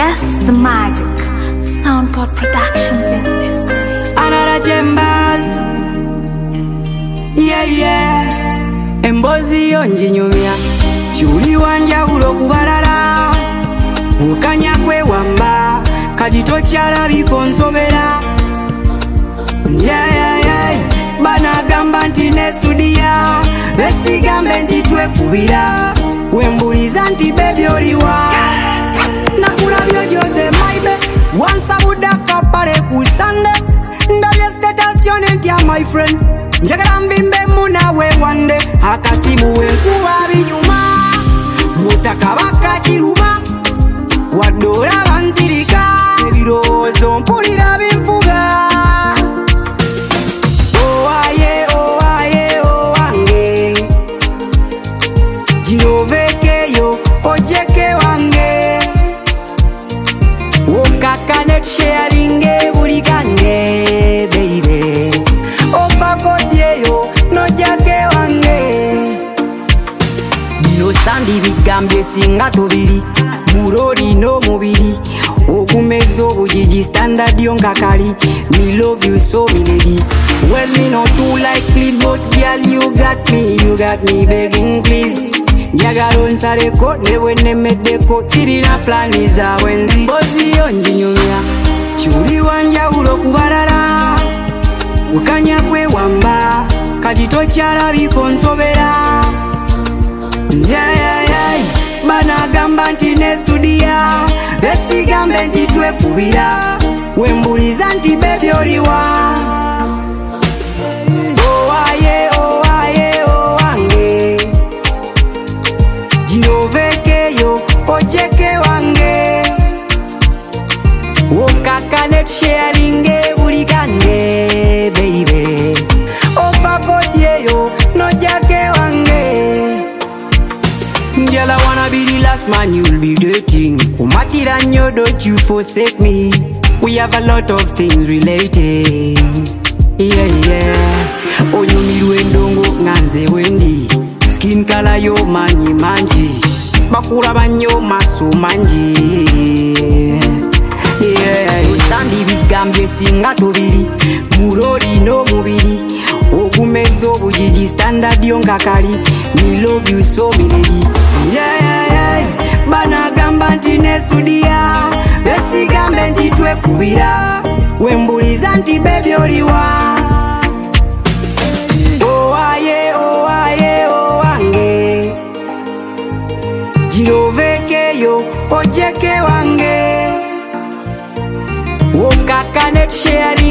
Yes, the magic. Soundcode production with this. Another Chambers. Yeah. Embozi yonjinyumya Chuli wanja ulo kubalala Ukanya kwe wamba Kati tochala bikonsobera. Yeah. Bana gamba nti nesudia Besigambe nti twekubira Wembuliza nti baby oliwa Nakulabyo Jose maibe Wansa budaka pare ku Sunday Ndabye status yonenti ya my friend Njagala mbimbe munawe wande Akasimu wenkuba binyuma Mutakabaka kiruma Wadora banzirika Ebirozo mpulira binfuga Jirovekeyo ojeke wange Wokakanet sharing bulikane baby Opakodyeyo nojake wange Bino sandi bigambye singa tubiri Murori no mubiri Ogumezo bujiji standard yonkakali Me love you so me lady Well me not too likely but girl you got me begging please Njagala nsareko newe nemedeko Sirina plani za wenzi Bozi yonjinyumya Chuli wanja ulo kubalala Ukanya kwe wamba Kati tochala bikonsobera. Yeah. Bana gamba nti nesudia Besigambe nti twekubira Wembuliza nti baby oliwa Jirovekeyo ojeke wange Wokakanet sharing bulikane baby Opakodyeyo nojake wange Girl, I wanna be the last man you'll be dating Kumatira nyo, don't you forsake me We have a lot of things related. Yeah Onyumiru endongo nganze wendi Skin color yo manyi manji Bakula banyo maso manji. Yeah Usandi bigambye singa tubiri Murori no mubiri Ogumezo bujiji standard yonkakali Me love you so me lady. Yeah. Bana gamba nti nesudia Besigambe nti twekubira Wembuliza nti baby oliwa wange Jirovekeyo ojeke wange Wokakanet sharing